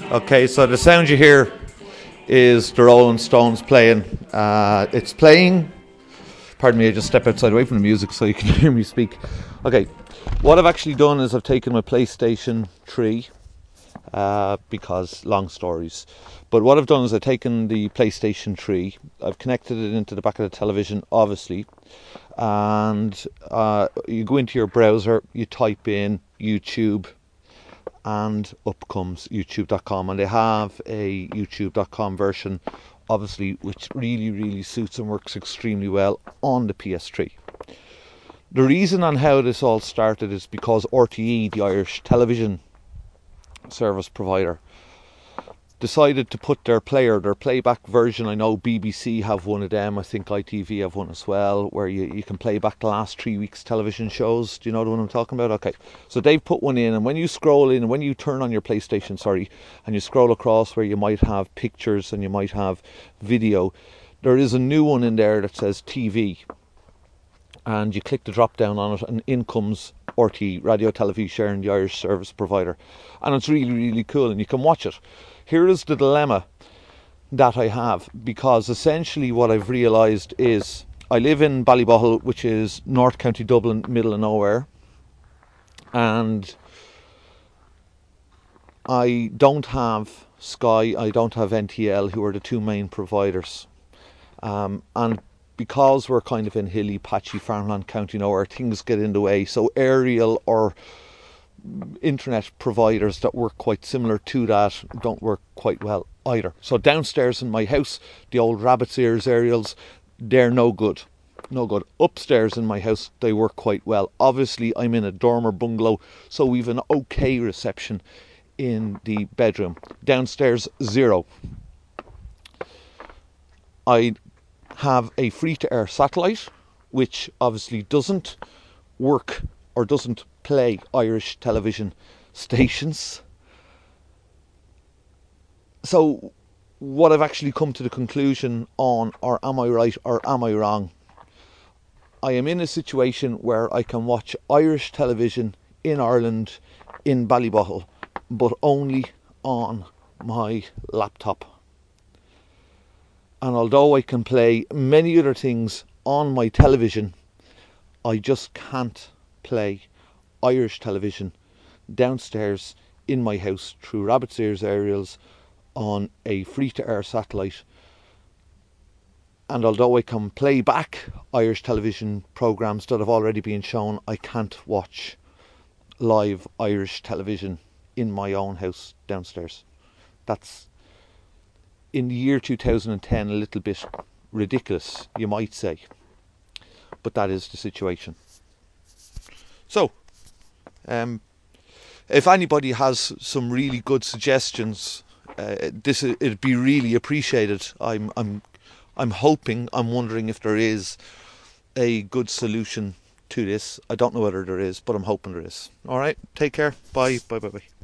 Okay, so the sound you hear is the Rolling Stones playing. It's playing. Pardon me, I just step outside away from the music so you can hear me speak. Okay, what I've actually done is I've taken my PlayStation 3 because long stories. But what I've done is I've taken the PlayStation 3, I've connected it into the back of the television, obviously, and you go into your browser, you type in YouTube, and up comes youtube.com, and they have a youtube.com version, obviously, which really suits and works extremely well on the PS3. The reason on how this all started is because RTE, the Irish television service provider, decided to put their playback version. I know BBC have one of them, I think ITV have one as well, where you can play back the last 3 weeks television shows. Do you know the one I'm talking about? Okay, so they've put one in, and when you scroll in, when you turn on your PlayStation, and you scroll across where you might have pictures and you might have video, there is a new one in there that says TV, and you click the drop down on it, and in comes RTE, Radio Television Sharing, the Irish service provider, and it's really cool, and you can watch it. Here is the dilemma that I have, because essentially what I've realised is I live in Ballybottle, which is North County Dublin, middle of nowhere, and I don't have Sky, I don't have NTL, who are the two main providers, and because we're kind of in hilly, patchy farmland county nowhere, things get in the way, so aerial or internet providers that work quite similar to that don't work quite well either. So downstairs in my house, the old rabbit's ears aerials, they're no good. Upstairs in my house, they work quite well. Obviously, I'm in a dormer bungalow, so we've an okay reception in the bedroom. Downstairs, zero. I have a free-to-air satellite, which obviously doesn't work or doesn't play Irish television stations. So what I've actually come to the conclusion on, or am I right or am I wrong, I am in a situation where I can watch Irish television in Ireland, in Ballybottle, but only on my laptop. And although I can play many other things on my television, I just can't play Irish television downstairs in my house through rabbit's ears aerials on a free-to-air satellite. And although I can play back Irish television programmes that have already been shown, I can't watch live Irish television in my own house downstairs. That's, in the year 2010, a little bit ridiculous, you might say. But that is the situation. So, if anybody has some really good suggestions, it'd be really appreciated. I'm hoping, I'm wondering if there is a good solution to this. I don't know whether there is, but I'm hoping there is. All right, take care. Bye.